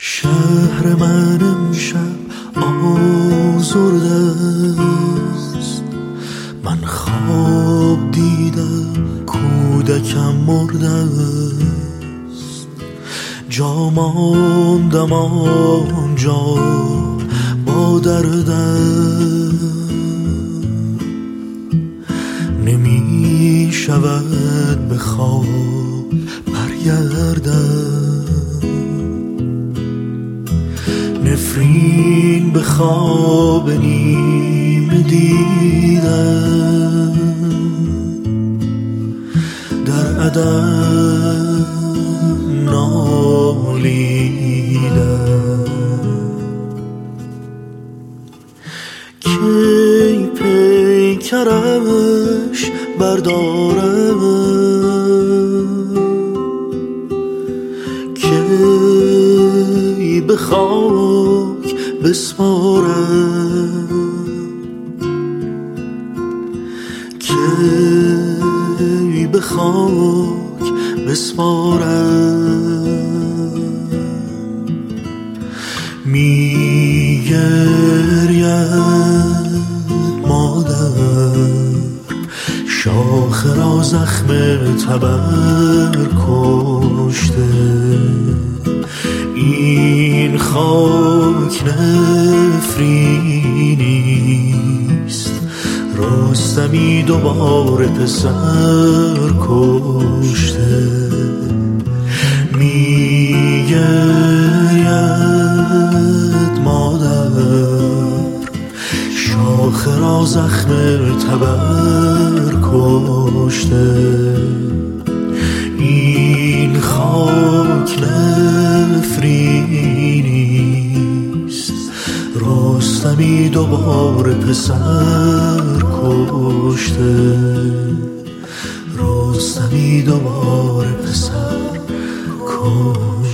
شهر من امشب آزرده است، من خواب دیدم کودکم مرده است. جا ماندم آنجا با دردم، نمی شود به خواب برگردم. نفرین به خواب نیمه دیدم، در عدم نالیدم. کی پیکرش بردارم، کی به خاک بسپارم، کی به خاک بسپارم. می گرید مادر، شاخه را زخم تبر کشته. این خاک نفرینیست، رستمی دوباره پسر کشته. می گرید مادر، شاخه را زخم تبر کشته. این خاک نفرینیست، رستمی دوباره پسر کشته. رستمی دوباره پسر کشته.